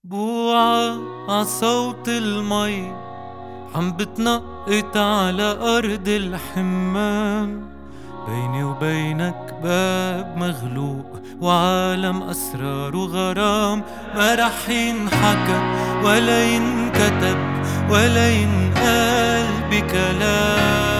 بوعى عصوت المي عم بتنقط على أرض الحمام. بيني وبينك باب مغلوق وعالم أسرار وغرام، ما رح ينحكى ولا ينكتب ولا ينقال بكلام.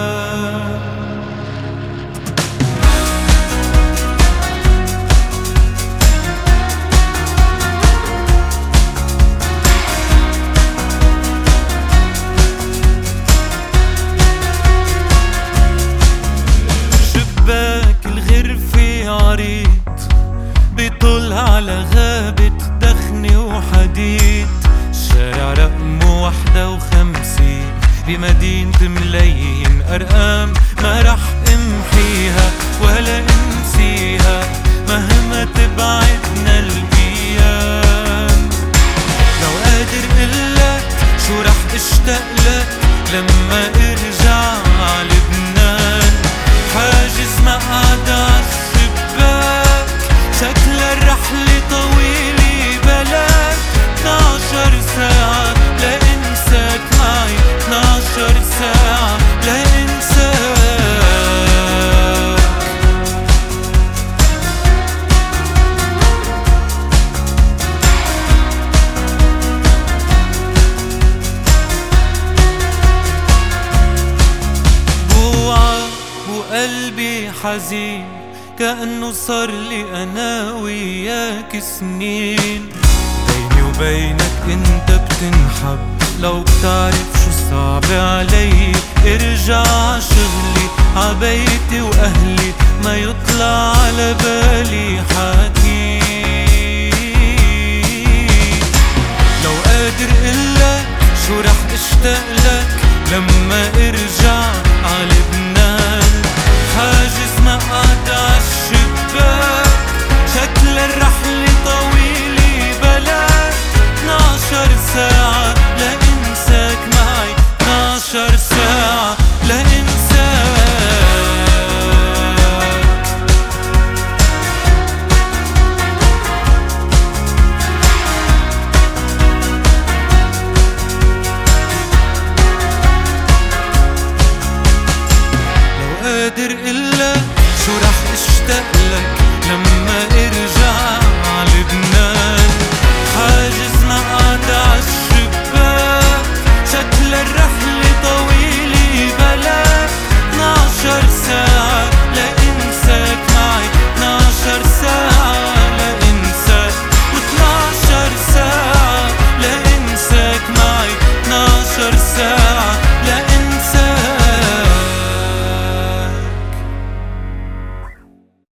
عريض بيطل على غابة دخن وحديد، شارع رقمه 51 بمدينة ملايين أرقام، ما رح امحيها ولا انسيها مهما تبعدنا الأيام. لو قادر قلك شو رح اشتاقلك لما ارجع عالبنان، حاجز مقعد عالشباك، شكل الرحلة طويلة بلاك 12 ساعة لانساك معي، 12 ساعة لانساك. بوعى وقلبي حزين كأنه صار لي أنا وياك سنين. بيني وبينك انت بتنحب، لو بتعرف شو صعب علي ارجع عشغلي عبيتي وأهلي، ما يطلع على بالي حكي. لو قادر قلك شو رح اشتاقلك لما ارجع عالبنان، حاجز مقعد